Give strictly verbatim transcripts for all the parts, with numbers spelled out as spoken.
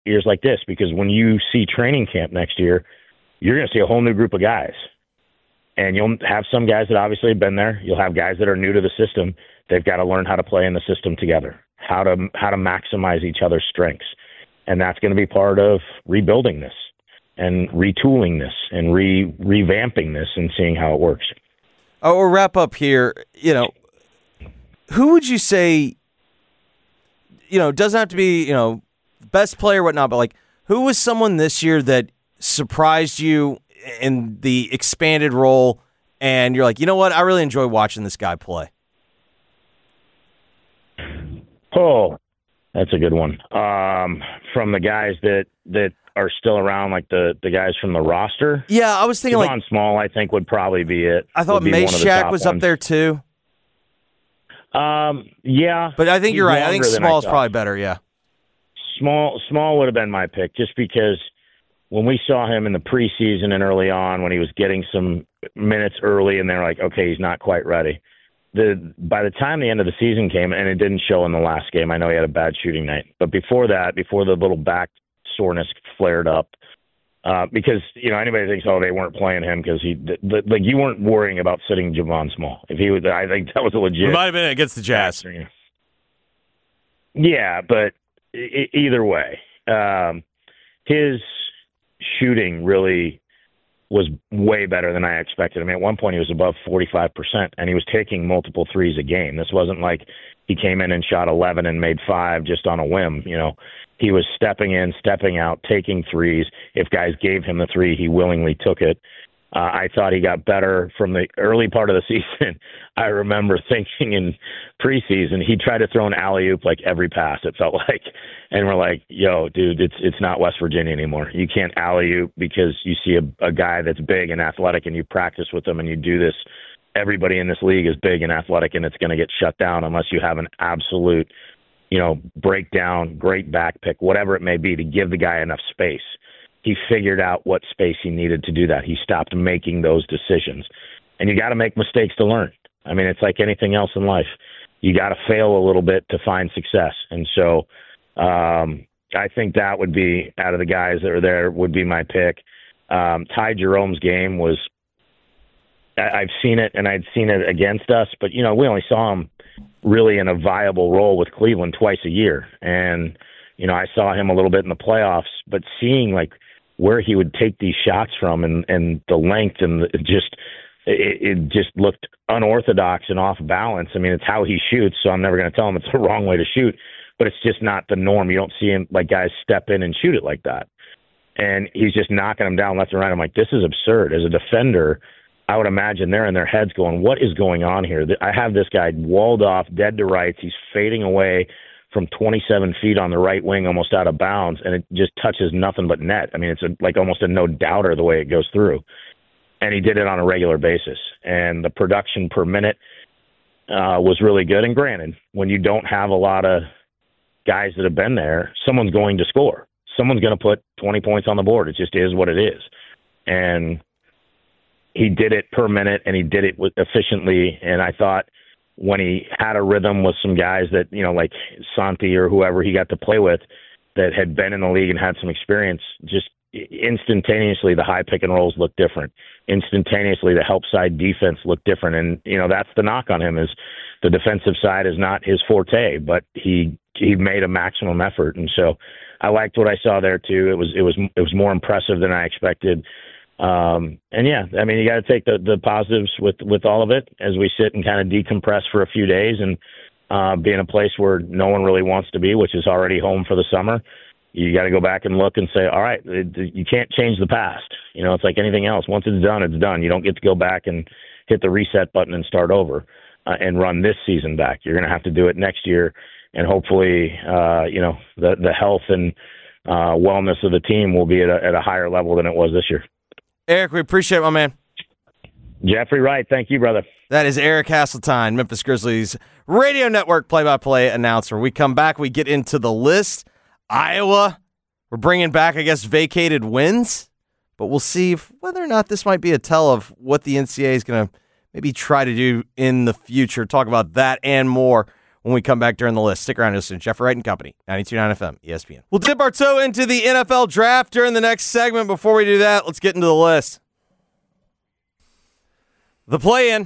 ears like this, because when you see training camp next year, you're going to see a whole new group of guys. And you'll have some guys that obviously have been there. You'll have guys that are new to the system. They've got to learn how to play in the system together, how to how to maximize each other's strengths. And that's going to be part of rebuilding this and retooling this and re revamping this and seeing how it works. Oh, we'll wrap up here. You know, who would you say, you know, doesn't have to be, you know, best player, whatnot, but like, who was someone this year that surprised you in the expanded role, and you're like, you know what, I really enjoy watching this guy play? Oh, that's a good one. Um, from the guys that, that are still around, like the, the guys from the roster. Yeah, I was thinking Javon like Small, I think would probably be it. I thought Meshack was ones. up there too. Um, yeah, but I think you're right. I think Small's I probably better. Yeah, Small Small would have been my pick, just because when we saw him in the preseason and early on, when he was getting some minutes early, and they're like, okay, he's not quite ready. The by the time the end of the season came, and it didn't show in the last game, I know he had a bad shooting night, but before that, before the little back soreness flared up, uh, because you know anybody thinks, oh, they weren't playing him because he the, the, like you weren't worrying about sitting Javon Small. If he was, I think that was a legit. It might have been against the Jazz. Yeah, but e- either way, um, his shooting really was way better than I expected. I mean, at one point he was above forty-five percent, and he was taking multiple threes a game. This wasn't like he came in and shot eleven and made five just on a whim. You know, he was stepping in, stepping out, taking threes. If guys gave him the three, he willingly took it. Uh, I thought he got better from the early part of the season. I remember thinking in preseason he tried to throw an alley-oop like every pass, it felt like. And we're like, yo, dude, it's it's not West Virginia anymore. You can't alley-oop because you see a, a guy that's big and athletic and you practice with him and you do this. Everybody in this league is big and athletic, and it's going to get shut down unless you have an absolute, you know, breakdown, great back pick, whatever it may be, to give the guy enough space. He figured out what space he needed to do that. He stopped making those decisions. And you got to make mistakes to learn. I mean, it's like anything else in life. You got to fail a little bit to find success. And so um, I think that would be, out of the guys that are there, would be my pick. Um, Ty Jerome's game was, I, I've seen it, and I'd seen it against us, but, you know, we only saw him really in a viable role with Cleveland twice a year. And, you know, I saw him a little bit in the playoffs, but seeing, like, where he would take these shots from and, and the length and the, it just it, it just looked unorthodox and off balance. I mean, it's how he shoots, so I'm never going to tell him it's the wrong way to shoot, but it's just not the norm. You don't see him, like, guys step in and shoot it like that. And he's just knocking them down left and right. I'm like, this is absurd. As a defender, I would imagine they're in their heads going, what is going on here? I have this guy walled off, dead to rights. He's fading away from twenty-seven feet on the right wing, almost out of bounds, and it just touches nothing but net. I mean, it's a, like almost a no-doubter the way it goes through. And he did it on a regular basis. And the production per minute uh, was really good. And granted, when you don't have a lot of guys that have been there, someone's going to score. Someone's going to put twenty points on the board. It just is what it is. And he did it per minute, and he did it with efficiently. And I thought, when he had a rhythm with some guys that, you know, like Santi or whoever he got to play with that had been in the league and had some experience, just instantaneously the high pick and rolls look different. Instantaneously the help side defense looked different. And, you know, that's the knock on him, is the defensive side is not his forte, but he he made a maximum effort. And so I liked what I saw there too. It was it was it was more impressive than I expected. Um, and yeah, I mean, you got to take the, the positives with, with all of it as we sit and kind of decompress for a few days and uh, be in a place where no one really wants to be, which is already home for the summer. You got to go back and look and say, all right, it, you can't change the past. You know, it's like anything else. Once it's done, it's done. You don't get to go back and hit the reset button and start over uh, and run this season back. You're going to have to do it next year. And hopefully, uh, you know, the, the health and uh, wellness of the team will be at a, at a higher level than it was this year. Eric, we appreciate it, my man. Jeffrey Wright, thank you, brother. That is Eric Hasseltine, Memphis Grizzlies Radio Network play-by-play announcer. We come back, we get into the list. Iowa, we're bringing back, I guess, vacated wins, but we'll see if, whether or not this might be a tell of what the N C double A is going to maybe try to do in the future. Talk about that and more when we come back during the list. Stick around and listen to Jeffrey Wright and Company, ninety-two point nine F M, E S P N. We'll dip our toe into the N F L draft during the next segment. Before we do that, let's get into the list. The play-in.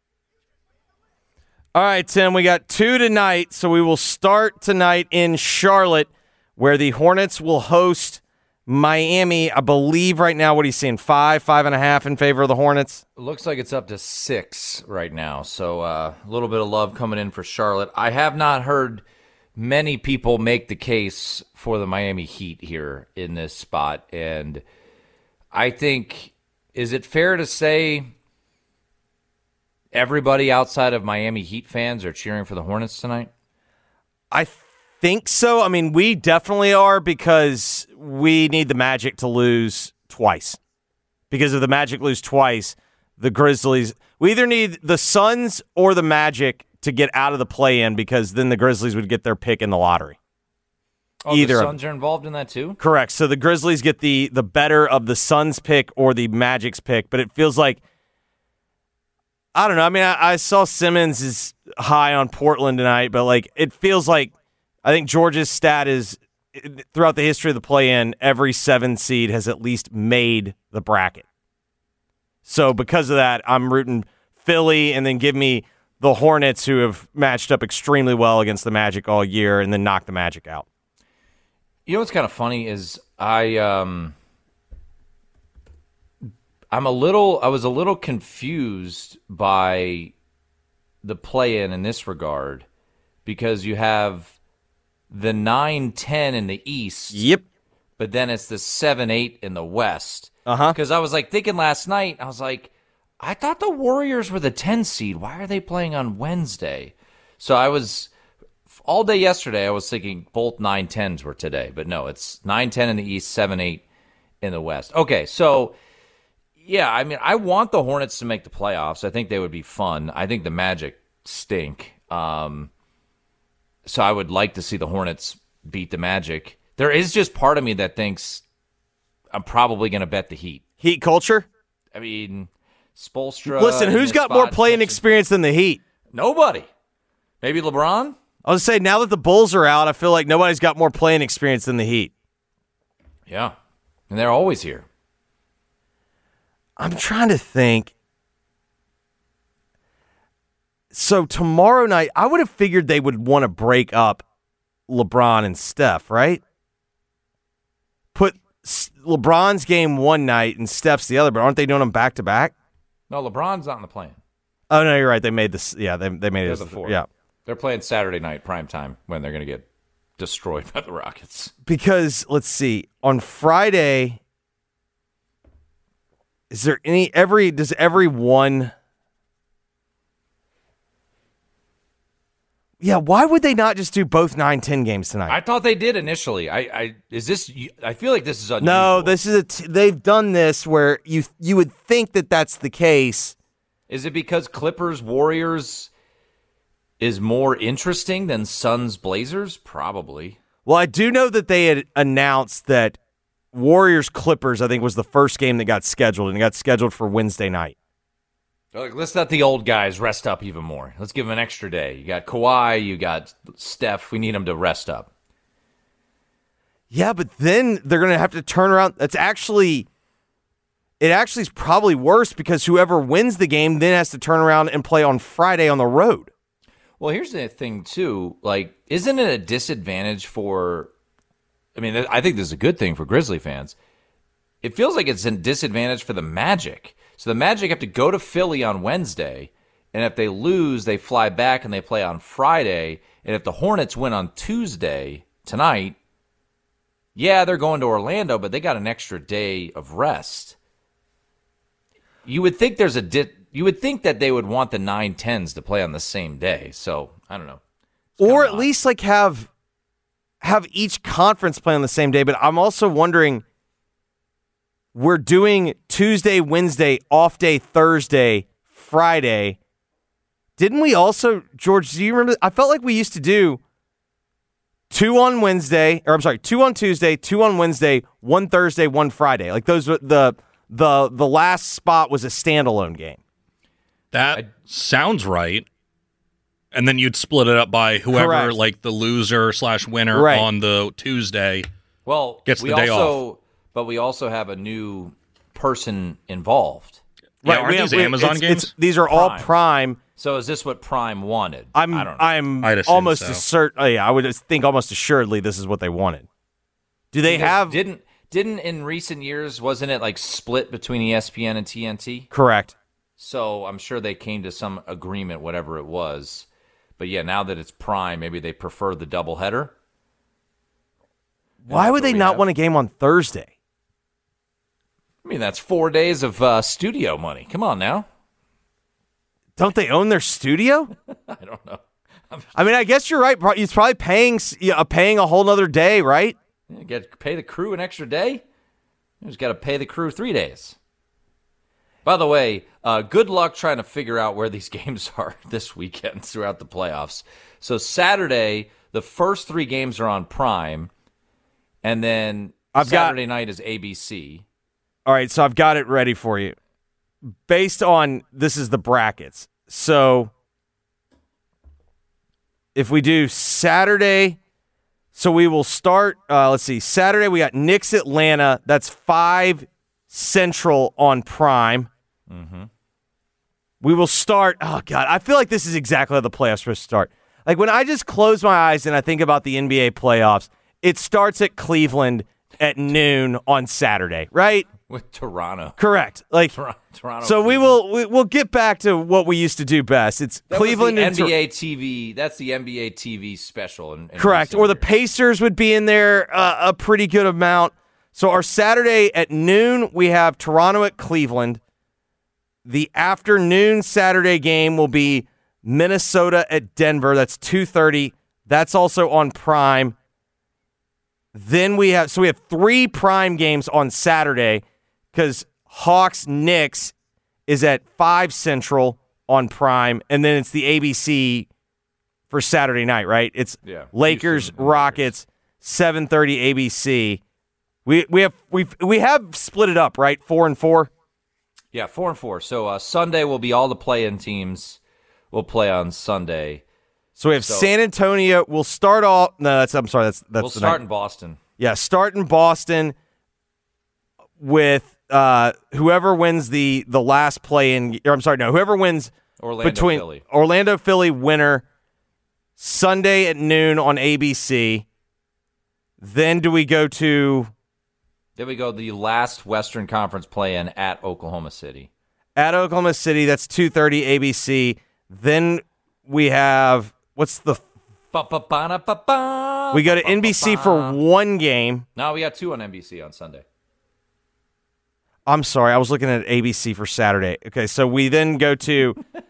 All right, Tim, we got two tonight, so we will start tonight in Charlotte, where the Hornets will host Miami. I believe right now, what are you seeing, five, five and a half in favor of the Hornets? It looks like it's up to six right now, so uh, a little bit of love coming in for Charlotte. I have not heard many people make the case for the Miami Heat here in this spot, and I think, is it fair to say everybody outside of Miami Heat fans are cheering for the Hornets tonight? I think so. I mean, we definitely are because we need the Magic to lose twice. Because if the Magic lose twice, the Grizzlies, we either need the Suns or the Magic to get out of the play-in because then the Grizzlies would get their pick in the lottery. Oh, either the Suns are involved in that too? Correct. So the Grizzlies get the, the better of the Suns pick or the Magic's pick, but it feels like I don't know. I mean, I, I saw Simmons is high on Portland tonight, but like it feels like I think Georgia's stat is throughout the history of the play-in, every seven seed has at least made the bracket. So because of that, I'm rooting Philly and then give me the Hornets who have matched up extremely well against the Magic all year and then knock the Magic out. You know what's kind of funny is I um I'm a little I was a little confused by the play-in in this regard because you have the nine ten in the East. Yep. But then it's the seven eight in the West. Uh-huh. Because I was like thinking last night, I was like, I thought the Warriors were the ten seed. Why are they playing on Wednesday? So I was all day yesterday I was thinking both nine tens were today, but no, it's nine ten in the East, seven eight in the West. Okay, so yeah, I mean, I want the Hornets to make the playoffs. I think they would be fun. I think the Magic stink. Um, so I would like to see the Hornets beat the Magic. There is just part of me that thinks I'm probably going to bet the Heat. Heat culture? I mean, Spoelstra. Listen, who's got more playing experience than the Heat? Nobody. Maybe LeBron? I was saying, now that the Bulls are out, I feel like nobody's got more playing experience than the Heat. Yeah, and they're always here. I'm trying to think. So tomorrow night, I would have figured they would want to break up LeBron and Steph, right? Put LeBron's game one night and Steph's the other, but aren't they doing them back to back? No, LeBron's not in the plan. Oh no, you're right. They made this. Yeah, they they made They're it. the four. Yeah, they're playing Saturday night prime time when they're going to get destroyed by the Rockets. Because let's see, on Friday. Is there any, every, does every one, yeah, why would they not just do both nine ten games tonight? I thought they did initially. I, I is this, I feel like this is unusual. No, this is a, t- they've done this where you, you would think that that's the case. Is it because Clippers Warriors is more interesting than Suns Blazers? Probably. Well, I do know that they had announced that Warriors Clippers, I think, was the first game that got scheduled, and it got scheduled for Wednesday night. Like, let's let the old guys rest up even more. Let's give them an extra day. You got Kawhi, you got Steph. We need them to rest up. Yeah, but then they're going to have to turn around. That's actually, it actually is probably worse because whoever wins the game then has to turn around and play on Friday on the road. Well, here's the thing, too. Like, isn't it a disadvantage for... I mean, I think this is a good thing for Grizzly fans. It feels like it's a disadvantage for the Magic. So the Magic have to go to Philly on Wednesday, and if they lose, they fly back and they play on Friday. And if the Hornets win on Tuesday, tonight, yeah, they're going to Orlando, but they got an extra day of rest. You would think there's a di- you would think that they would want the nine tens to play on the same day. So, I don't know. Or at odd. least like have... have each conference play on the same day, but I'm also wondering, we're doing Tuesday, Wednesday, off day, Thursday, Friday. Didn't we also, George, do you remember? I felt like we used to do two on Wednesday, or I'm sorry, two on Tuesday, two on Wednesday, one Thursday, one Friday. Like those were the the the last spot was a standalone game. That I, sounds right. And then you'd split it up by whoever, Correct. like the loser slash winner Right. on the Tuesday. Well, Gets we the day also, off. but we also have a new person involved. Yeah, aren't we- these we- Amazon it's- games? it's- these are all Prime. Prime. So is this what Prime wanted? I'm I don't know. I'm I'd assume almost so. certain. Oh, yeah, I would think almost assuredly this is what they wanted. Do they Because have didn't didn't in recent years wasn't it like split between E S P N and T N T? correct? So I'm sure they came to some agreement, whatever it was. But yeah, now that it's Prime, maybe they prefer the doubleheader. Why that's would what they we not have. want a game on Thursday? I mean, that's four days of uh, studio money. Come on now. Don't they own their studio? I don't know. I mean, I guess you're right. Pro- It's probably paying s- yeah, paying a whole nother day, right? You get pay the crew an extra day. You just got to pay the crew three days. By the way, uh, good luck trying to figure out where these games are this weekend throughout the playoffs. So Saturday, the first three games are on Prime, and then I've got- Saturday night is A B C. All right, so I've got it ready for you. Based on this is the brackets. So if we do Saturday, so we will start. Uh, let's see. Saturday we got Knicks Atlanta. That's five Central on Prime. Mm-hmm. We will start. Oh God, I feel like this is exactly how the playoffs are supposed to start. Like when I just close my eyes and I think about the N B A playoffs, it starts at Cleveland at noon on Saturday, right? With Toronto. Correct. Like Toronto. Toronto so, we Cleveland. will we, we'll get back to what we used to do best. It's That Cleveland was and the Tor- N B A T V. That's the N B A T V special. In, in correct. recent Or the years. Pacers would be in there uh, a pretty good amount. So our Saturday at noon we have Toronto at Cleveland. The afternoon Saturday game will be Minnesota at Denver. That's two thirty. That's also on Prime. Then we have so we have three Prime games on Saturday because Hawks Knicks is at five Central on Prime, and then it's the A B C for Saturday night, right? It's Yeah, Lakers Houston and Rockets seven thirty A B C. We we have we we have split it up, right? Four and four. Yeah, four and four. So uh, Sunday will be all the play-in teams will play on Sunday. So we have So- San Antonio. We'll start off. No, that's I'm sorry. That's that's we'll the start night. in Boston. Yeah, start in Boston with uh, whoever wins the the last play in. Or I'm sorry, no, whoever wins Orlando, between Philly. Orlando Philly winner Sunday at noon on A B C. Then do we go to Then we go the last Western Conference play-in at Oklahoma City. at Oklahoma City? That's two thirty A B C. Then we have what's the Ba-ba-ba-da-ba-ba, we go to N B C for ba-ba-ba. one game. No, we got two on N B C on Sunday. I'm sorry, I was looking at A B C for Saturday. Okay, so we then go to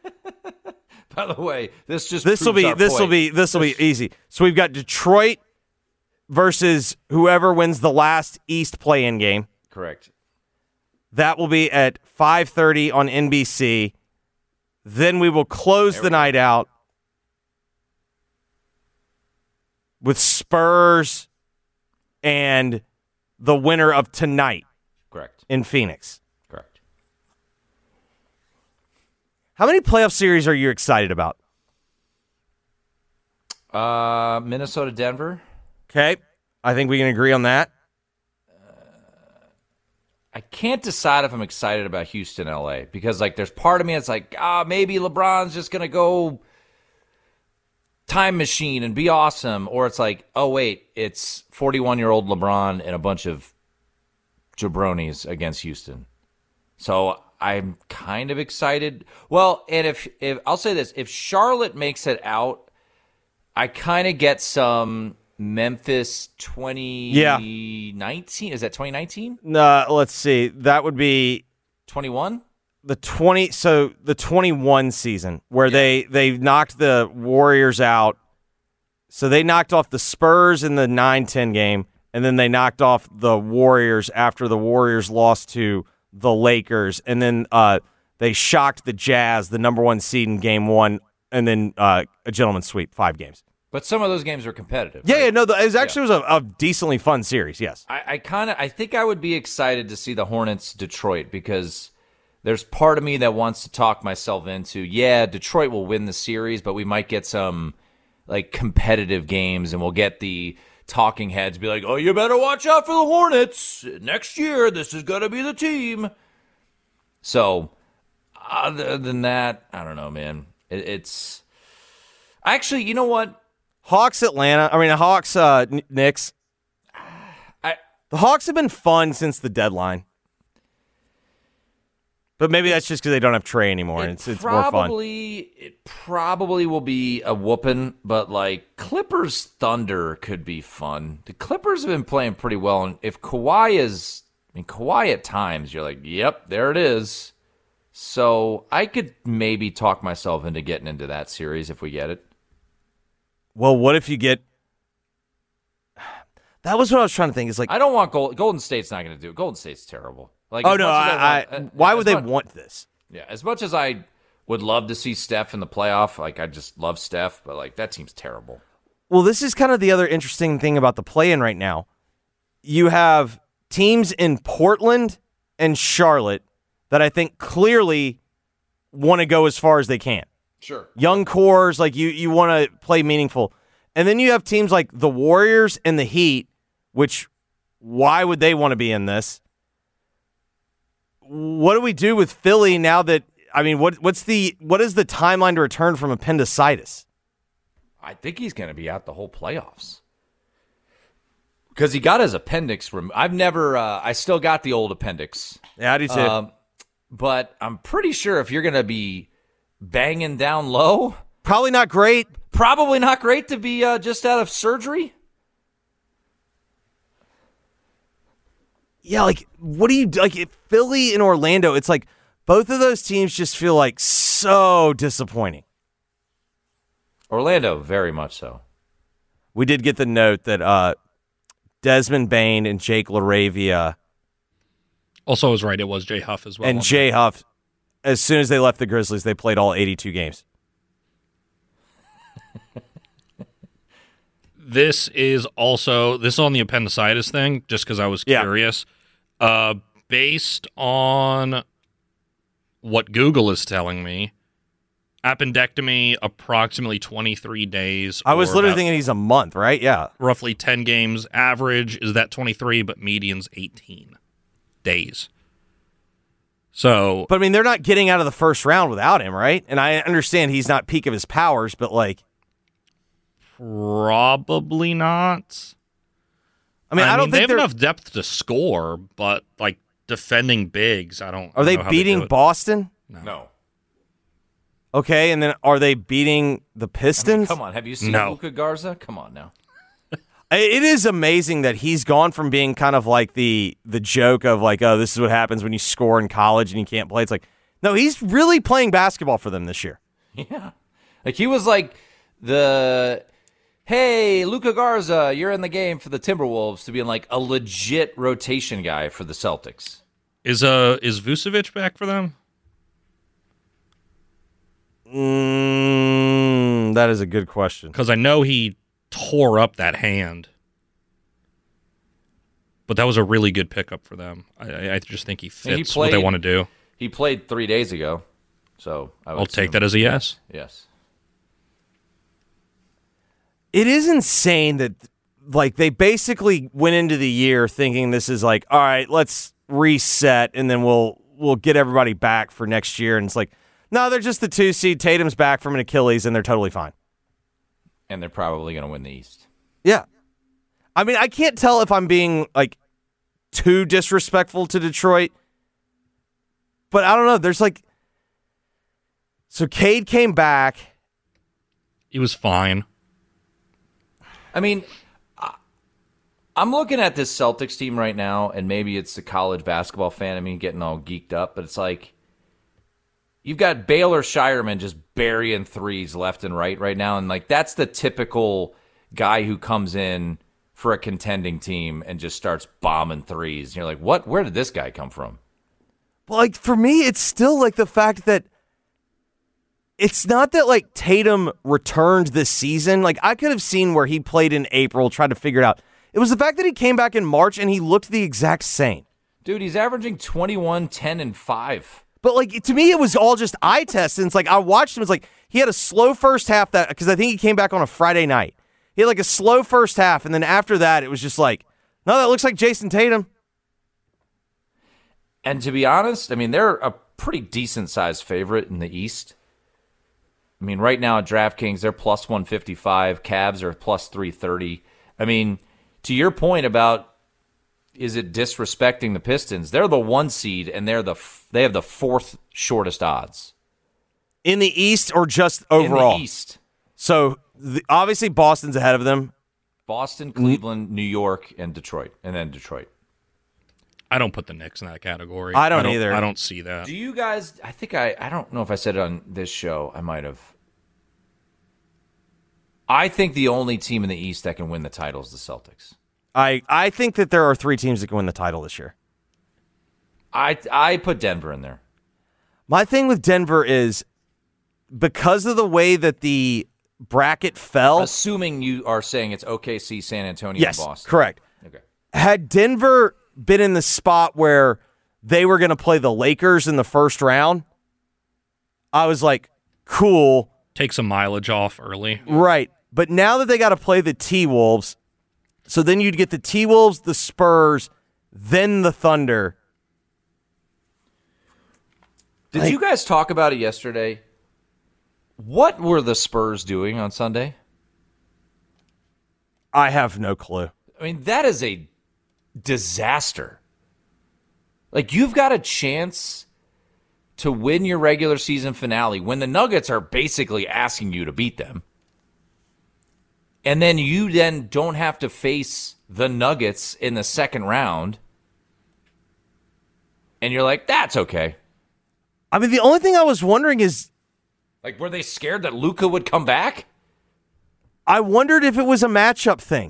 By the way, this just this will proves be our this will point. be this will be easy. So we've got Detroit versus whoever wins the last East play-in game. Correct. That will be at five thirty on N B C. Then we will close There the we go. night out with Spurs and the winner of tonight Correct. in Phoenix. Correct. How many playoff series are you excited about? Uh, Minnesota, Denver. Okay, I think we can agree on that. I can't decide if I'm excited about Houston, L A, because like there's part of me that's like, ah, maybe LeBron's just gonna go time machine and be awesome, or it's like, oh wait, it's forty-one year old LeBron and a bunch of jabronis against Houston. So I'm kind of excited. Well, and if if I'll say this, if Charlotte makes it out, I kind of get some Memphis twenty nineteen. Is that twenty nineteen? Uh, let's see. That would be twenty-one? the twenty. So the twenty-one season where they they knocked the Warriors out. So they knocked off the Spurs in the nine ten game, and then they knocked off the Warriors after the Warriors lost to the Lakers, and then uh, they shocked the Jazz, the number one seed in game one, and then uh, a gentleman's sweep, five games. But some of those games are competitive. Yeah, right? yeah, no, the, it was actually was a, a decently fun series. Yes, I, I kind of I think I would be excited to see the Hornets Detroit because there's part of me that wants to talk myself into, yeah, Detroit will win the series, but we might get some like competitive games, and we'll get the talking heads be like, oh, you better watch out for the Hornets. Next year, this is going to be the team. So, other than that, I don't know, man. It, it's actually, you know what? Hawks, Atlanta. I mean, Hawks, uh, Knicks. I, the Hawks have been fun since the deadline. But maybe that's just because they don't have Trey anymore, and it's, it's more fun. Probably, it probably will be a whooping, but like Clippers Thunder could be fun. The Clippers have been playing pretty well, and if Kawhi is, I mean, Kawhi at times, you're like, yep, there it is. So I could maybe talk myself into getting into that series if we get it. Well, what if you get? That was what I was trying to think. Is like I don't want Gold, Golden State's not going to do it. Golden State's terrible. Like, oh as no, much as I, want- I, why as would they much- want this? Yeah, as much as I would love to see Steph in the playoff, like I just love Steph, but like that team's terrible. Well, this is kind of the other interesting thing about the play-in right now. You have teams in Portland and Charlotte that I think clearly want to go as far as they can. Sure. Young cores, like you, you want to play meaningful. And then you have teams like the Warriors and the Heat, which why would they want to be in this? What do we do with Philly now that, I mean, what what's the what is the timeline to return from appendicitis? I think he's going to be out the whole playoffs. Because he got his appendix removed. I've never, uh, I still got the old appendix. Yeah, I do too. Um, but I'm pretty sure if you're going to be banging down low, Probably not great. probably not great to be uh, just out of surgery. Yeah, like, what do you do? Like, if Philly and Orlando, it's like both of those teams just feel like so disappointing. Orlando, very much so. We did get the note that uh, Desmond Bain and Jake LaRavia Also, I was right. It was Jay Huff as well. and Jay Huff, as soon as they left the Grizzlies, they played all eighty-two games. This is also this is on the appendicitis thing, just because I was Yeah. curious. Uh, based on what Google is telling me, appendectomy approximately twenty-three days. I was or literally about thinking he's a month, right? Yeah. roughly ten games. Average is that twenty-three, but median's eighteen days. So, But, I mean, they're not getting out of the first round without him, right? And I understand he's not peak of his powers, but, like, probably not. I mean, I, don't they think have they're... enough depth to score, but like defending bigs, I don't. I Are don't they know how beating do it. Boston? No. Okay, and then are they beating the I mean, Pistons? come on. Have you seen No. Luka Garza? Come on now. It is amazing that he's gone from being kind of like the the joke of like, oh, this is what happens when you score in college and you can't play. It's like, no, he's really playing basketball for them this year. Yeah. Like he was like the, hey, Luka Garza, you're in the game for the Timberwolves, to being like a legit rotation guy for the Celtics. Is uh is Vucevic back for them? Mm, that is a good question. Because I know he tore up that hand, but that was a really good pickup for them. I, I just think he And he fits what they played- want to do. He played three days ago, so I would I'll take assume- that as a yes. Yes. It is insane that like they basically went into the year thinking this is like, all right, let's reset and then we'll we'll get everybody back for next year. And it's like, no, they're just the two seed. Tatum's back from an Achilles and they're totally fine. And they're probably going to win the East. Yeah. I mean, I can't tell if I'm being like too disrespectful to Detroit, but I don't know. There's like, so Cade came back. He was fine. I mean, I- I'm looking at this Celtics team right now, and maybe it's the college basketball fan of me getting all geeked up, but it's like you've got Baylor Shireman just burying threes left and right right now, and like that's the typical guy who comes in for a contending team and just starts bombing threes. And you're like, what? Where did this guy come from? Well, like for me, it's still like the fact that it's not that like Tatum returned this season. Like I could have seen where he played in April, tried to figure it out. It was the fact that he came back in March and he looked the exact same. Dude, he's averaging twenty-one, ten, and five. But, like, to me, it was all just eye tests. And it's like, I watched him. It's like, he had a slow first half that, because I think he came back on a Friday night. He had, like, a slow first half. And then after that, it was just like, no, that looks like Jason Tatum. And to be honest, I mean, they're a pretty decent-sized favorite in the East. I mean, right now at DraftKings, they're plus one fifty-five. Cavs are plus three thirty. I mean, to your point about is it disrespecting the Pistons, they're the one seed, and they're the they have the fourth shortest odds. In the East or just overall? In the East. So, the, obviously, Boston's ahead of them. Boston, Cleveland, New York, and Detroit. And then Detroit. I don't put the Knicks in that category. I don't, I don't either. I don't see that. Do you guys, I think I, I don't know if I said it on this show. I might have. I think the only team in the East that can win the title is the Celtics. I, I think that there are three teams that can win the title this year. I I put Denver in there. My thing with Denver is because of the way that the bracket fell. Assuming you are saying it's O K C, San Antonio, yes, and Boston. Correct. Okay. Had Denver been in the spot where they were going to play the Lakers in the first round, I was like, cool. Take some mileage off early. Right. But now that they got to play the T-Wolves, so then you'd get the T-Wolves, the Spurs, then the Thunder. Did Like, you guys talk about it yesterday? What were the Spurs doing on Sunday? I have no clue. I mean, that is a disaster. Like, you've got a chance to win your regular season finale when the Nuggets are basically asking you to beat them. And then you then don't have to face the Nuggets in the second round. And you're like, that's okay. I mean, the only thing I was wondering is, Like, were they scared that Luka would come back? I wondered if it was a matchup thing.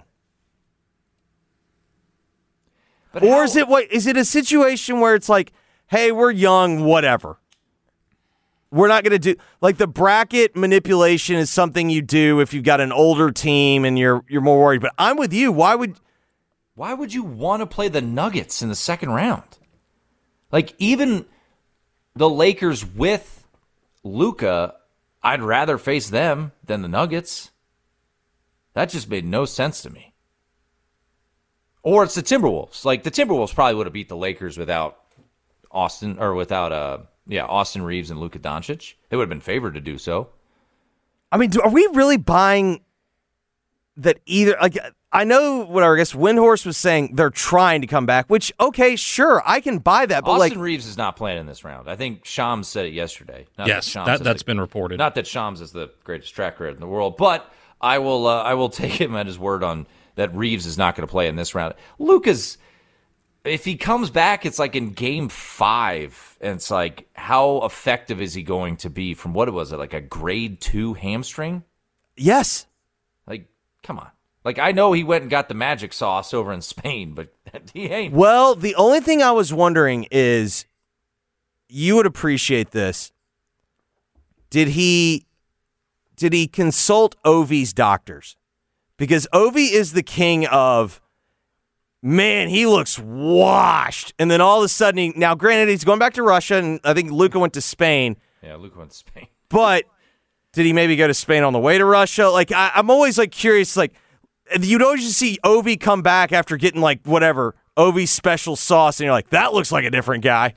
But Or how- is it what is it a situation where it's like, hey, we're young, whatever. We're not going to do like the bracket manipulation is something you do if you've got an older team and you're you're more worried. But I'm with you. Why would Why would you want to play the Nuggets in the second round? Like, even the Lakers with Luka, I'd rather face them than the Nuggets. That just made no sense to me. Or it's the Timberwolves. Like, the Timberwolves probably would have beat the Lakers without Austin, or without, uh, yeah, Austin Reeves and Luka Doncic. They would have been favored to do so. I mean, do, are we really buying that either? Like, I know what I guess Windhorst was saying. They're trying to come back, which okay, sure, I can buy that. But Austin like, Reeves is not playing in this round. I think Shams said it yesterday. Not Yes, Shams that, is that's the- been reported. Not that Shams is the greatest track record in the world, but I will uh, I will take him at his word on that Reeves is not going to play in this round. Luka's, if he comes back, it's like in game five, and it's like, how effective is he going to be from what was it, like a grade two hamstring? yes, Like, come on. Like, I know he went and got the magic sauce over in Spain, but he ain't. well, the only thing I was wondering is, you would appreciate this. Did he did he consult Ovi's doctors? Because Ovi is the king of, man, he looks washed. And then all of a sudden, he, now granted, he's going back to Russia, and I think Luka went to Spain. Yeah, Luka went to Spain. But did he maybe go to Spain on the way to Russia? Like, I, I'm always like curious. Like, you'd always just see Ovi come back after getting like whatever Ovi's special sauce, and you're like, that looks like a different guy.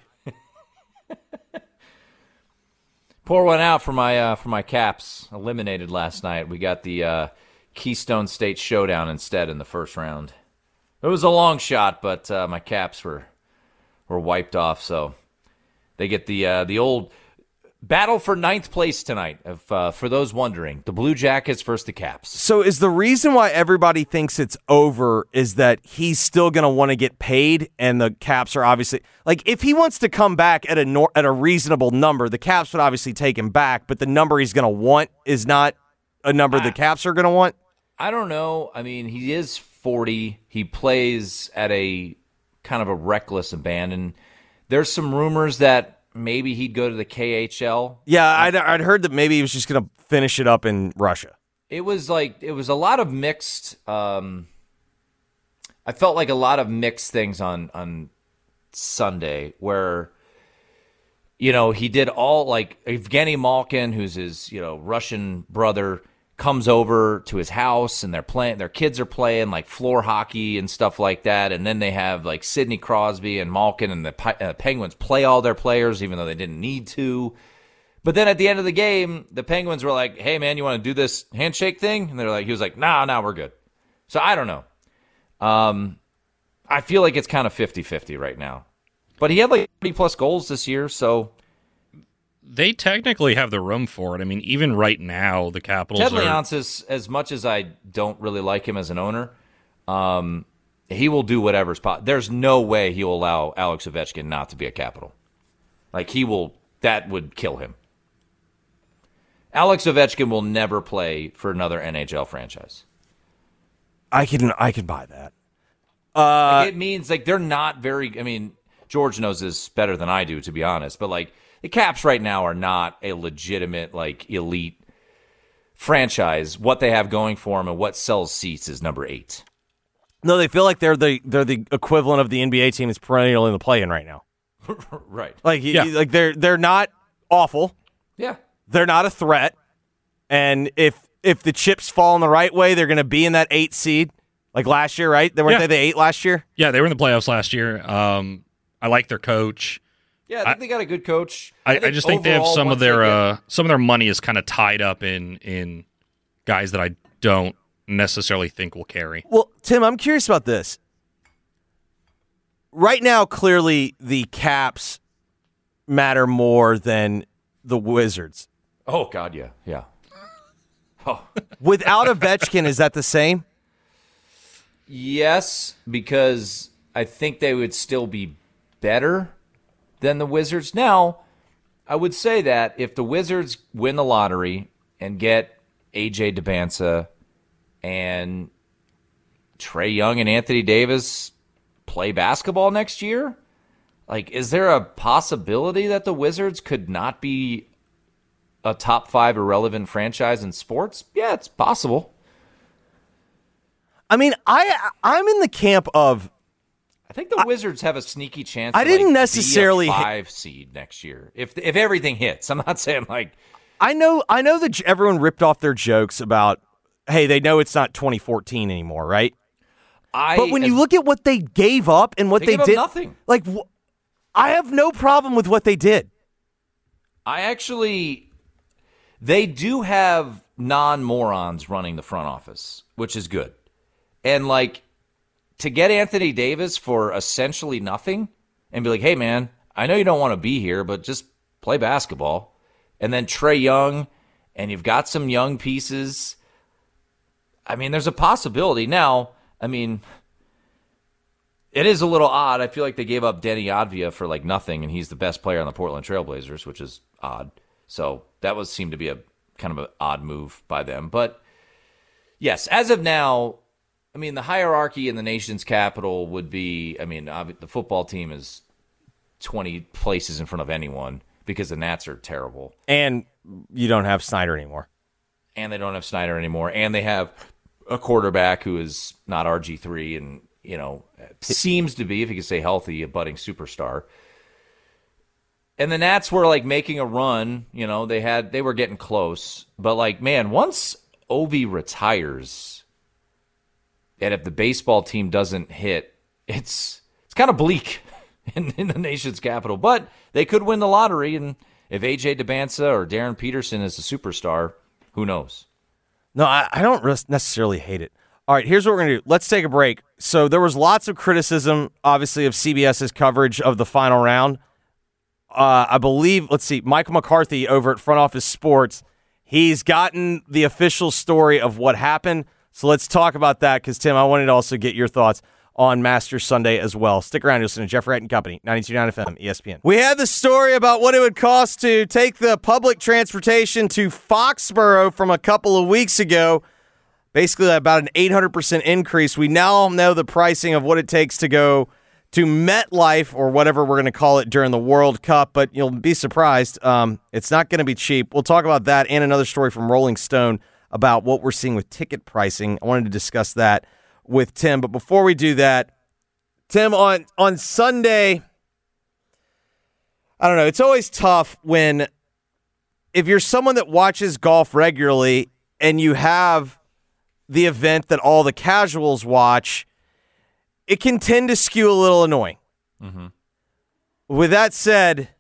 Pour one out for my uh, for my Caps. Eliminated last night. We got the uh, Keystone State Showdown instead in the first round. It was a long shot, but uh, my Caps were were wiped off. So they get the uh, the old battle for ninth place tonight. If, uh, for those wondering, the Blue Jackets versus the Caps. So is the reason why everybody thinks it's over is that he's still going to want to get paid, and the Caps are obviously like, if he wants to come back at a nor- at a reasonable number, the Caps would obviously take him back, but the number he's going to want is not a number the Caps are going to want. I don't know. I mean, he is forty. He plays at a kind of a reckless abandon. There's some rumors that maybe he'd go to the K H L. Yeah, I'd, I'd heard that maybe he was just going to finish it up in Russia. It was like, it was a lot of mixed, um, I felt like a lot of mixed things on, on Sunday where you know, he did all, like, Evgeny Malkin, who's his, you know, Russian brother, comes over to his house, and they're playing, their kids are playing, like, floor hockey and stuff like that, and then they have, like, Sidney Crosby and Malkin, and the uh, Penguins play all their players, even though they didn't need to. But then at the end of the game, the Penguins were like, hey, man, you want to do this handshake thing? And they're like, he was like, nah, nah, we're good. So I don't know. Um, I feel like it's kind of fifty-fifty right now. But he had like thirty-plus goals this year, so... They technically have the room for it. I mean, even right now, the Capitals Ted are... Leonsis, as much as I don't really like him as an owner, um, he will do whatever's possible. There's no way he will allow Alex Ovechkin not to be a Capital. Like, he will... That would kill him. Alex Ovechkin will never play for another N H L franchise. I can I can buy that. Uh, Like, it means, like, they're not very... I mean... George knows this better than I do, to be honest. But, like, the Caps right now are not a legitimate, like, elite franchise. What they have going for them and what sells seats is number eight. No, they feel like they're the they're the equivalent of the N B A team that's perennial in the play-in right now. Right. Like, Yeah. like they're they're not awful. Yeah. They're not a threat. And if if the chips fall in the right way, they're going to be in that eight seed. Like last year, right? They weren't Yeah. they the eight last year? Yeah, they were in the playoffs last year. Um, I like their coach. Yeah, I think I- they got a good coach. I, I just think they have overall, some once of their they get- uh, some of their money is kind of tied up in in guys that I don't necessarily think will carry. Well, Tim, I'm curious about this. Right now, clearly, the Caps matter more than the Wizards. Oh, God, yeah. Yeah. Oh. Without Ovechkin, is that the same? Yes, because I think they would still be better than the Wizards. Now, I would say that if the Wizards win the lottery and get A J DeBansa and Trae Young and Anthony Davis play basketball next year, like, is there a possibility that the Wizards could not be a top five irrelevant franchise in sports? Yeah, it's possible. I mean, I I'm in the camp of I think the Wizards have a sneaky chance. I to, didn't like, necessarily be a hit- five seed next year if if everything hits. I'm not saying like I know I know that j- everyone ripped off their jokes about, hey, they know it's not twenty fourteen anymore, right? I. But when as- you look at what they gave up and what They they, gave up did, nothing. like wh- I have no problem with what they did. I actually, they do have non-morons running the front office, which is good. And, like, to get Anthony Davis for essentially nothing and be like, hey, man, I know you don't want to be here, but just play basketball. And then Trae Young, and you've got some young pieces. I mean, there's a possibility. Now, I mean, it is a little odd. I feel like they gave up Denny Advia for, like, nothing, and he's the best player on the Portland Trailblazers, which is odd. So that was seemed to be a kind of an odd move by them. But, yes, as of now, I mean, the hierarchy in the nation's capital would be, I mean, ob- the football team is twenty places in front of anyone because the Nats are terrible. And you don't have Snyder anymore. And they don't have Snyder anymore. And they have a quarterback who is not R G three and, you know, seems to be, if you could say healthy, a budding superstar. And the Nats were, like, making a run. You know, they had they were getting close. But, like, man, once Ovi retires, and if the baseball team doesn't hit, it's it's kind of bleak in, in the nation's capital. But they could win the lottery, and if A J DeBansa or Darren Peterson is a superstar, who knows? No, I, I don't res- necessarily hate it. All right, here's what we're going to do. Let's take a break. So there was lots of criticism, obviously, of CBS's coverage of the final round. Uh, I believe, let's see, Michael McCarthy over at Front Office Sports, he's gotten the official story of what happened. So let's talk about that because, Tim, I wanted to also get your thoughts on Masters Sunday as well. Stick around. You'll listen to Jeff Wright and Company, ninety-two point nine F M, E S P N. We had the story about what it would cost to take the public transportation to Foxborough from a couple of weeks ago. Basically, about an eight hundred percent increase. We now know the pricing of what it takes to go to MetLife or whatever we're going to call it during the World Cup, but you'll be surprised. Um, it's not going to be cheap. We'll talk about that and another story from Rolling Stone about what we're seeing with ticket pricing. I wanted to discuss that with Tim, but before we do that, Tim, on, on Sunday, I don't know. It's always tough when, if you're someone that watches golf regularly and you have the event that all the casuals watch, it can tend to skew a little annoying. Mm-hmm. With that said,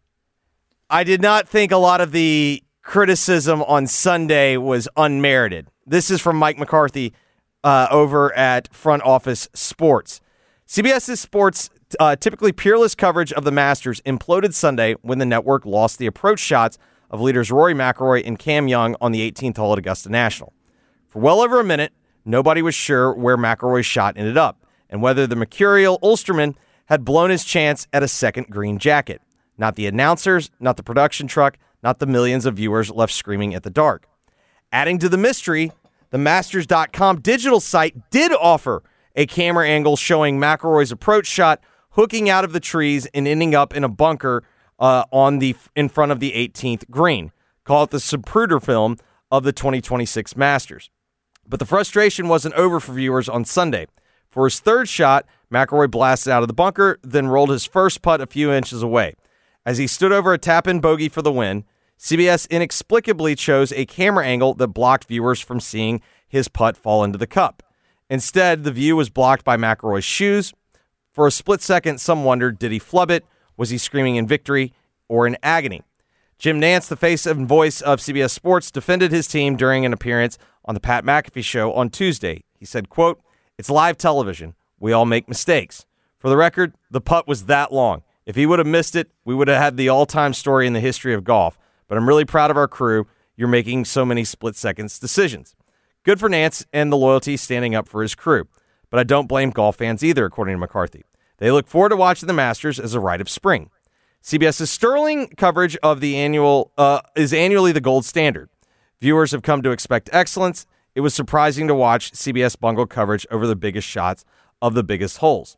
I did not think a lot of the criticism on Sunday was unmerited. This is from Mike McCarthy uh, over at Front Office Sports. CBS's sports, uh, typically peerless coverage of the Masters, imploded Sunday when the network lost the approach shots of leaders Rory McIlroy and Cam Young on the eighteenth hole at Augusta National. For well over a minute, nobody was sure where McIlroy's shot ended up and whether the mercurial Ulsterman had blown his chance at a second green jacket. Not the announcers, not the production truck, not the millions of viewers left screaming at the dark. Adding to the mystery, the Masters dot com digital site did offer a camera angle showing McIlroy's approach shot hooking out of the trees and ending up in a bunker uh, on the in front of the eighteenth green. Call it the Zapruder film of the twenty twenty-six Masters. But the frustration wasn't over for viewers on Sunday. For his third shot, McIlroy blasted out of the bunker, then rolled his first putt a few inches away. As he stood over a tap-in bogey for the win, C B S inexplicably chose a camera angle that blocked viewers from seeing his putt fall into the cup. Instead, the view was blocked by McIlroy's shoes. For a split second, some wondered, did he flub it? Was he screaming in victory or in agony? Jim Nantz, the face and voice of C B S Sports, defended his team during an appearance on the Pat McAfee Show on Tuesday. He said, quote, "It's live television. We all make mistakes. For the record, the putt was that long. If he would have missed it, we would have had the all-time story in the history of golf. But I'm really proud of our crew. You're making so many split-seconds decisions." Good for Nantz and the loyalty standing up for his crew. But I don't blame golf fans either, according to McCarthy. They look forward to watching the Masters as a rite of spring. CBS's sterling coverage of the annual uh, is annually the gold standard. Viewers have come to expect excellence. It was surprising to watch C B S bungle coverage over the biggest shots of the biggest holes.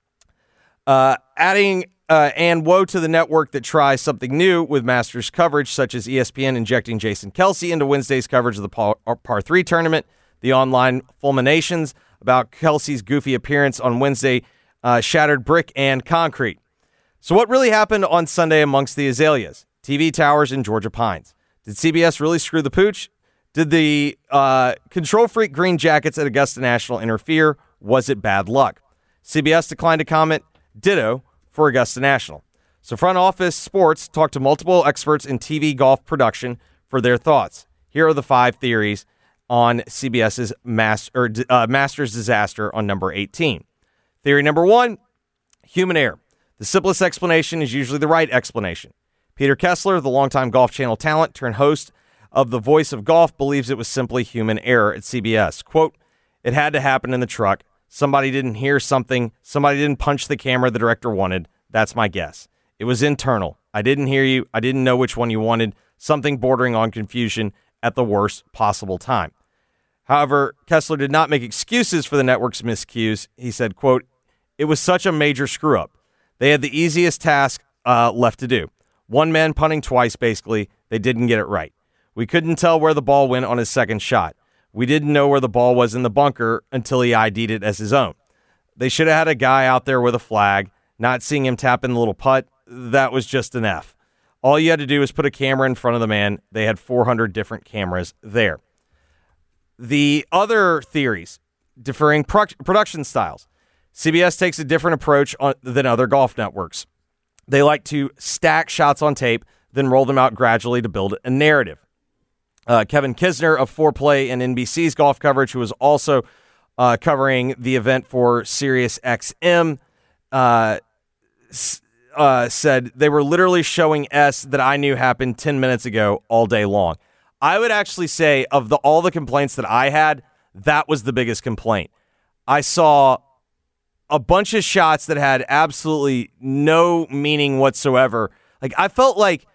Uh, adding uh, and woe to the network that tries something new with Masters coverage, such as E S P N injecting Jason Kelce into Wednesday's coverage of the par, par three tournament. The online fulminations about Kelce's goofy appearance on Wednesday uh, shattered brick and concrete. So what really happened on Sunday amongst the azaleas, T V towers, and Georgia pines? Did C B S really screw the pooch? Did the uh, control freak green jackets at Augusta National interfere? Was it bad luck? C B S declined to comment. Ditto for Augusta National. So Front Office Sports talked to multiple experts in T V golf production for their thoughts. Here are the five theories on CBS's mass, or, uh, Masters disaster on number eighteen. Theory number one, human error. The simplest explanation is usually the right explanation. Peter Kessler, the longtime Golf Channel talent turned host of The Voice of Golf, believes it was simply human error at C B S. Quote, "It had to happen in the truck. Somebody didn't hear something. Somebody didn't punch the camera the director wanted. That's my guess. It was internal. I didn't hear you. I didn't know which one you wanted. Something bordering on confusion at the worst possible time." However, Kessler did not make excuses for the network's miscues. He said, quote, "It was such a major screw-up. They had the easiest task uh, left to do. One man punting twice, basically. They didn't get it right. We couldn't tell where the ball went on his second shot. We didn't know where the ball was in the bunker until he I D'd it as his own. They should have had a guy out there with a flag. Not seeing him tap in the little putt, that was just an F. All you had to do was put a camera in front of the man. They had four hundred different cameras there." The other theories, differing pro- production styles. C B S takes a different approach on, than other golf networks. They like to stack shots on tape, then roll them out gradually to build a narrative. Uh, Kevin Kisner of four play and N B C's golf coverage, who was also uh, covering the event for Sirius X M, uh, uh, said they were literally showing S that I knew happened ten minutes ago all day long. I would actually say of the all the complaints that I had, that was the biggest complaint. I saw a bunch of shots that had absolutely no meaning whatsoever. Like, I felt like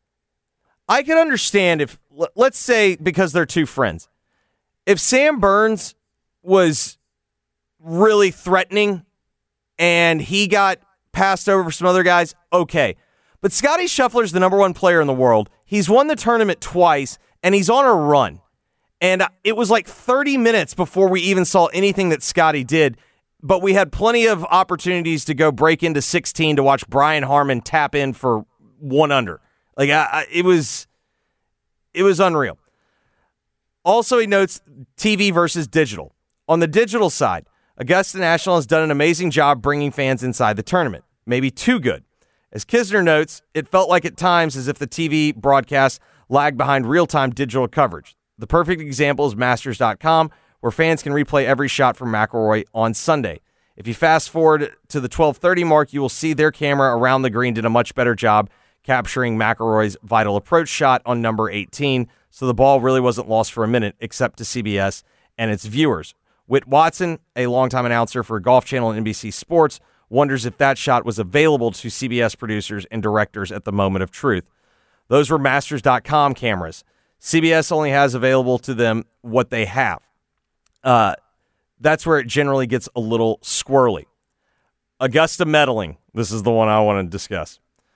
I could understand if, let's say, because they're two friends, if Sam Burns was really threatening and he got passed over for some other guys, okay. But Scotty Scheffler's the number one player in the world. He's won the tournament twice, and he's on a run. And it was like thirty minutes before we even saw anything that Scotty did, but we had plenty of opportunities to go break into sixteen to watch Brian Harman tap in for one under. Like I, I, it was, it was unreal. Also, he notes T V versus digital. On the digital side, Augusta National has done an amazing job bringing fans inside the tournament. Maybe too good. As Kisner notes, it felt like at times as if the T V broadcast lagged behind real-time digital coverage. The perfect example is Masters dot com, where fans can replay every shot from McIlroy on Sunday. If you fast forward to the twelve thirty mark, you will see their camera around the green did a much better job capturing McIlroy's vital approach shot on number eighteen, so the ball really wasn't lost for a minute, except to C B S and its viewers. Whit Watson, a longtime announcer for Golf Channel and N B C Sports, wonders if that shot was available to C B S producers and directors at the moment of truth. Those were Masters dot com cameras. C B S only has available to them what they have. Uh, that's where it generally gets a little squirrely. Augusta meddling. This is the one I want to discuss.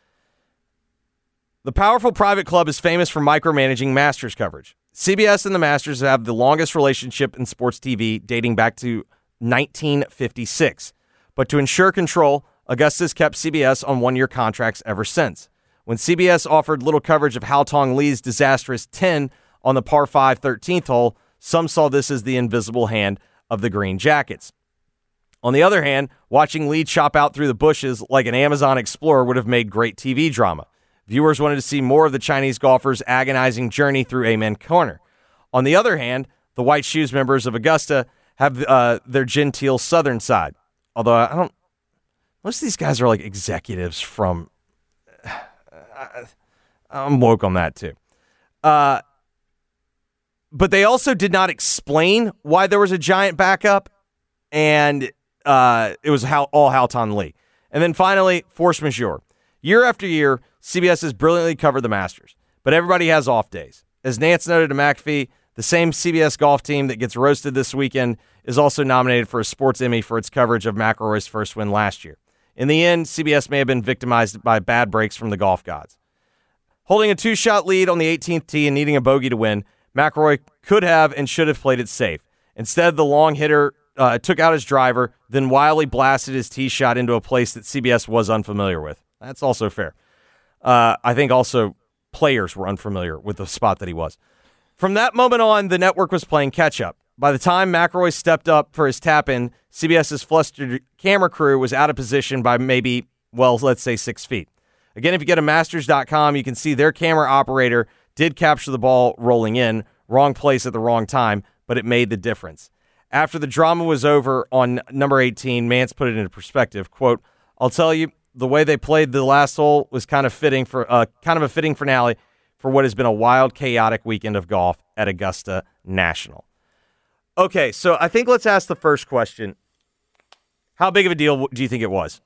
The powerful private club is famous for micromanaging Masters coverage. C B S and the Masters have the longest relationship in sports T V, dating back to nineteen fifty-six. But to ensure control, Augusta's kept C B S on one-year contracts ever since. When C B S offered little coverage of Haotong Li's disastrous ten on the par five thirteenth hole, some saw this as the invisible hand of the Green Jackets. On the other hand, watching Li chop out through the bushes like an Amazon explorer would have made great T V drama. Viewers wanted to see more of the Chinese golfer's agonizing journey through Amen Corner. On the other hand, the White Shoes members of Augusta have uh, their genteel southern side. Although I don't, most of these guys are like executives from, I, I'm woke on that too. Uh, but they also did not explain why there was a giant backup, and uh, it was how, all Haotong Li. And then finally, force majeure. Year after year, C B S has brilliantly covered the Masters, but everybody has off days. As Nance noted to McAfee, the same C B S golf team that gets roasted this weekend is also nominated for a Sports Emmy for its coverage of McIlroy's first win last year. In the end, C B S may have been victimized by bad breaks from the golf gods. Holding a two-shot lead on the eighteenth tee and needing a bogey to win, McIlroy could have and should have played it safe. Instead, the long hitter uh, took out his driver, then wildly blasted his tee shot into a place that C B S was unfamiliar with. That's also fair. Uh, I think also players were unfamiliar with the spot that he was. From that moment on, the network was playing catch-up. By the time McIlroy stepped up for his tap-in, CBS's flustered camera crew was out of position by maybe, well, let's say six feet. Again, if you go to Masters dot com, you can see their camera operator did capture the ball rolling in, wrong place at the wrong time, but it made the difference. After the drama was over on number eighteen, Mance put it into perspective. Quote, I'll tell you, the way they played the last hole was kind of fitting for uh, kind of a fitting finale for what has been a wild, chaotic weekend of golf at Augusta National. Okay, so I think let's ask the first question. How big of a deal do you think it was?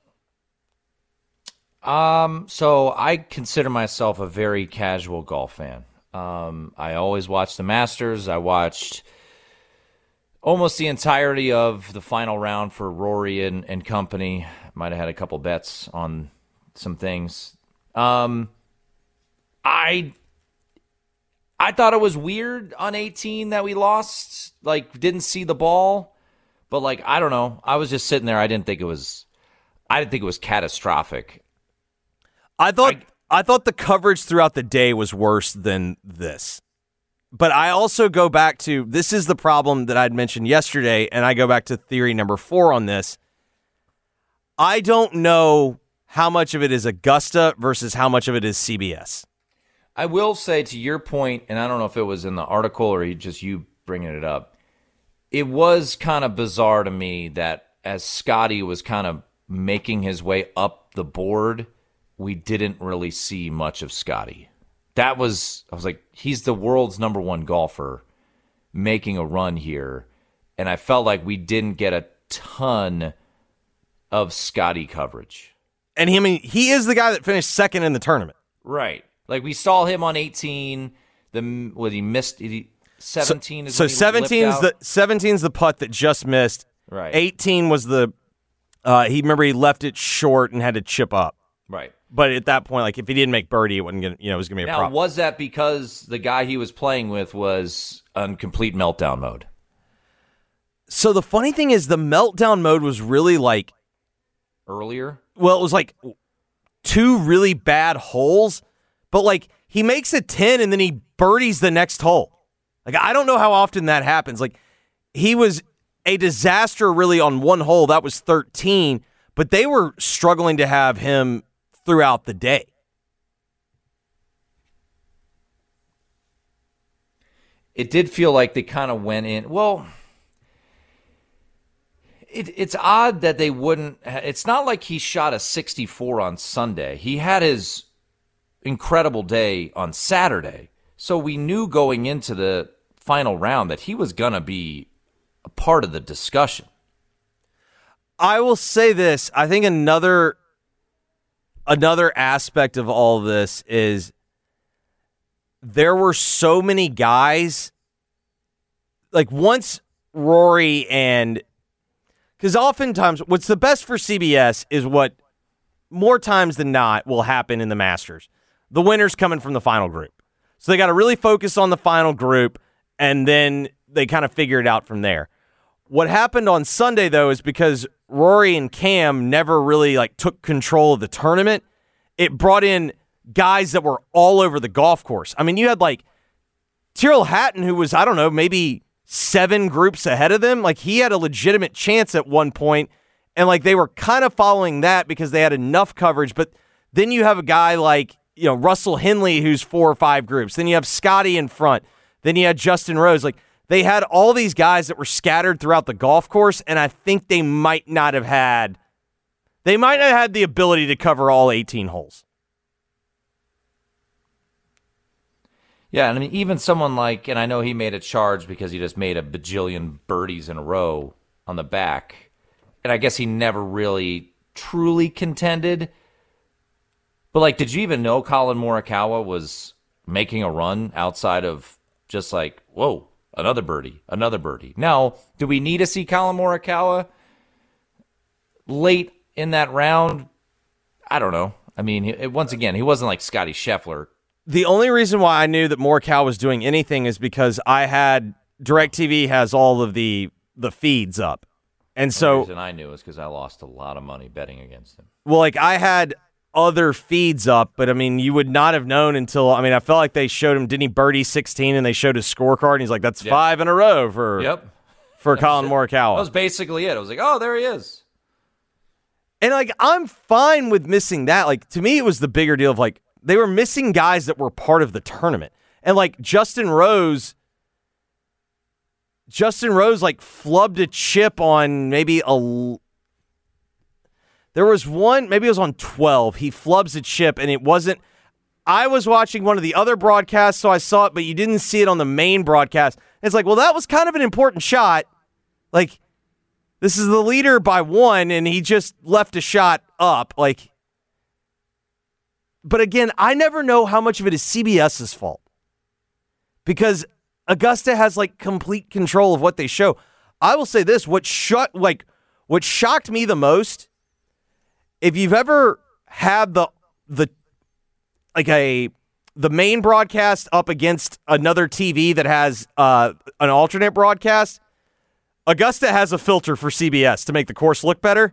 Um, so I consider myself a very casual golf fan. Um, I always watch the Masters. I watched almost the entirety of the final round for Rory and, and company. Might have had a couple bets on some things. Um, I I thought it was weird on eighteen that we lost. Like, didn't see the ball. But, like, I don't know. I was just sitting there. I didn't think it was I didn't think it was catastrophic. I thought I, I thought the coverage throughout the day was worse than this. But I also go back to, this is the problem that I'd mentioned yesterday, and I go back to theory number four on this. I don't know how much of it is Augusta versus how much of it is C B S. I will say, to your point, and I don't know if it was in the article or just you bringing it up, it was kind of bizarre to me that as Scotty was kind of making his way up the board, we didn't really see much of Scotty. That was, I was like, he's the world's number one golfer making a run here. And I felt like we didn't get a ton of Scotty coverage. And he, I mean, he is the guy that finished second in the tournament. Right. Like, we saw him on eighteen. The what he missed, he, seventeen so, is so when he seventeen's lipped the out. seventeen's the putt that just missed. Right. eighteen was the uh, he remember he left it short and had to chip up. Right. But at that point, like, if he didn't make birdie, it wasn't gonna, you know, it was gonna be a Now, problem. was that because the guy he was playing with was on complete meltdown mode? So the funny thing is, the meltdown mode was really like Earlier? well, it was like two really bad holes, but like he makes a ten and then he birdies the next hole. Like I don't know how often that happens. Like he was a disaster really on one hole. That was thirteen, but they were struggling to have him throughout the day. It did feel like they kind of went in. Well, it, it's odd that they wouldn't. It's not like he shot a sixty-four on Sunday. He had his incredible day on Saturday. So we knew going into the final round that he was going to be a part of the discussion. I will say this. I think another another aspect of all of this is there were so many guys, like once Rory and, because oftentimes what's the best for C B S is what more times than not will happen in the Masters. The winner's coming from the final group. So they got to really focus on the final group, and then they kind of figure it out from there. What happened on Sunday, though, is because Rory and Cam never really like took control of the tournament, it brought in guys that were all over the golf course. I mean, you had like Tyrrell Hatton, who was, I don't know, maybe seven groups ahead of them. Like he had a legitimate chance at one point, and like they were kind of following that because they had enough coverage. But then you have a guy like, you know, Russell Henley, who's four or five groups. Then you have Scotty in front. Then you had Justin Rose. Like they had all these guys that were scattered throughout the golf course, and I think they might not have had, they might not have had the ability to cover all eighteen holes. Yeah, and I mean, even someone like, and I know he made a charge because he just made a bajillion birdies in a row on the back, and I guess he never really truly contended. But, like, did you even know Colin Morikawa was making a run outside of just like, whoa, another birdie, another birdie? Now, do we need to see Colin Morikawa late in that round? I don't know. I mean, it, once again, he wasn't like Scotty Scheffler. The only reason why I knew that Morikawa was doing anything is because I had DirecTV has all of the the feeds up, and so the reason I knew is because I lost a lot of money betting against him. Well, like I had other feeds up, but I mean, you would not have known until, I mean, I felt like they showed him, didn't he birdie sixteen, and they showed his scorecard, and he's like, that's yeah. five in a row for yep. for Colin Morikawa. That was basically it. I was like, oh, there he is. And like, I'm fine with missing that. Like, to me, it was the bigger deal of like, they were missing guys that were part of the tournament. And like Justin Rose, Justin Rose like flubbed a chip on maybe a, there was one, maybe it was on twelve. He flubs a chip and it wasn't, I was watching one of the other broadcasts, so I saw it, but you didn't see it on the main broadcast. And it's like, well, that was kind of an important shot. Like, this is the leader by one, and he just left a shot up. Like, but again, I never know how much of it is CBS's fault because Augusta has like complete control of what they show. I will say this: what shut like what shocked me the most, if you've ever had the the like a the main broadcast up against another T V that has uh, an alternate broadcast, Augusta has a filter for C B S to make the course look better.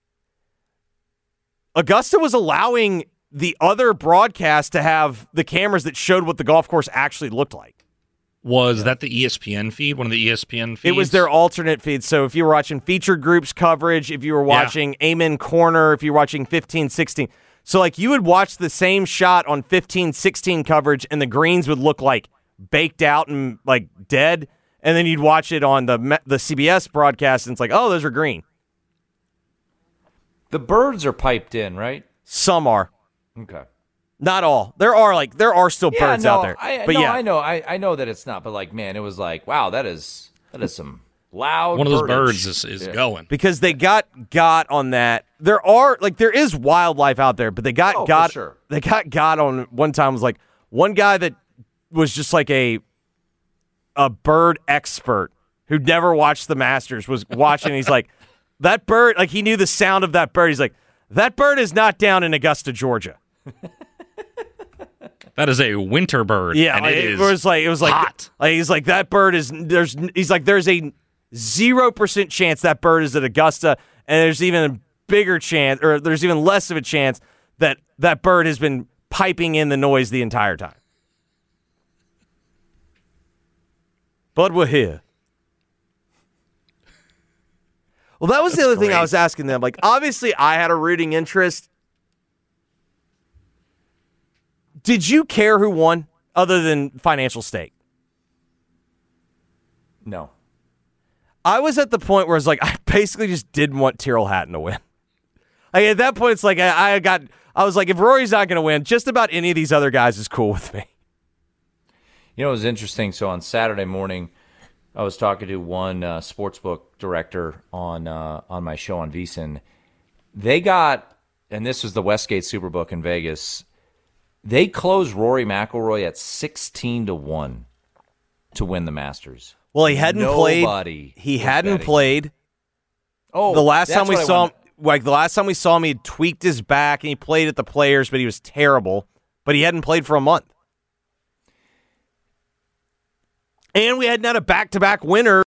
Augusta was allowing the other broadcast to have the cameras that showed what the golf course actually looked like. Was yeah. that the E S P N feed? One of the E S P N feeds? It was their alternate feed. So if you were watching featured groups coverage, if you were watching yeah. Amen Corner, if you were watching fifteen sixteen. So like you would watch the same shot on fifteen sixteen coverage and the greens would look like baked out and like dead. And then you'd watch it on the the C B S broadcast and it's like, oh, those are green. The birds are piped in, right? Some are. Okay. Not all. There are like there are still yeah, birds no, out there. I, but no, yeah, I know. I, I know that it's not. But like, man, it was like, wow, that is that is some loud. One of those birdage. birds is, is yeah. going because they got got on that. There are like there is wildlife out there, but they got oh, got for sure. they got got on one time. Was like one guy that was just like a a bird expert who never watched the Masters was watching. And he's like, that bird, like he knew the sound of that bird. He's like, that bird is not down in Augusta, Georgia. That is a winter bird. Yeah, and like, it, it is was like it was like, hot. like he's like that bird is there's he's like there's a zero percent chance that bird is at Augusta, and there's even a bigger chance, or there's even less of a chance that that bird has been piping in the noise the entire time. But we're here. Well, that was That's the other great. thing I was asking them. Like, obviously, I had a rooting interest. Did you care who won other than financial stake? No. I was at the point where it's like, I basically just didn't want Tyrrell Hatton to win. Like, at that point, it's like, I, I got, I was like, if Rory's not going to win, just about any of these other guys is cool with me. You know, it was interesting. So on Saturday morning, I was talking to one uh, sportsbook director on uh, on my show on VSiN. They got, and this was the Westgate Superbook in Vegas, they closed Rory McIlroy at sixteen to one to win the Masters. Well, he hadn't Nobody played. He was hadn't betting. played. Oh, the last that's time we what I saw him, wanted- like the last time we saw him, he had tweaked his back and he played at the Players, but he was terrible. But he hadn't played for a month. And we hadn't had a back-to-back winner